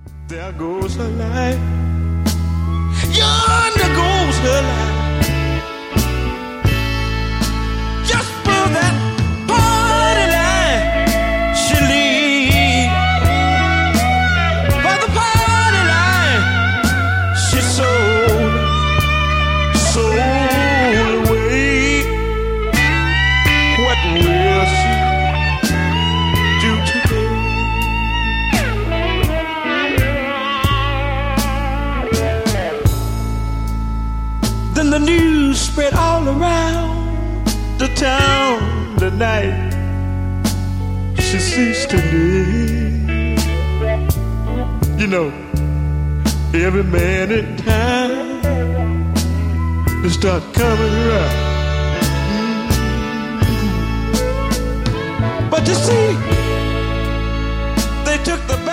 There goes her life. Yonder goes her life. Just for that party line, she leaves. For the party line, she sold away. What will she do today? Then the news spread all around the town tonight. She ceased to live. You know, every man in town they start coming around. But you see, they took the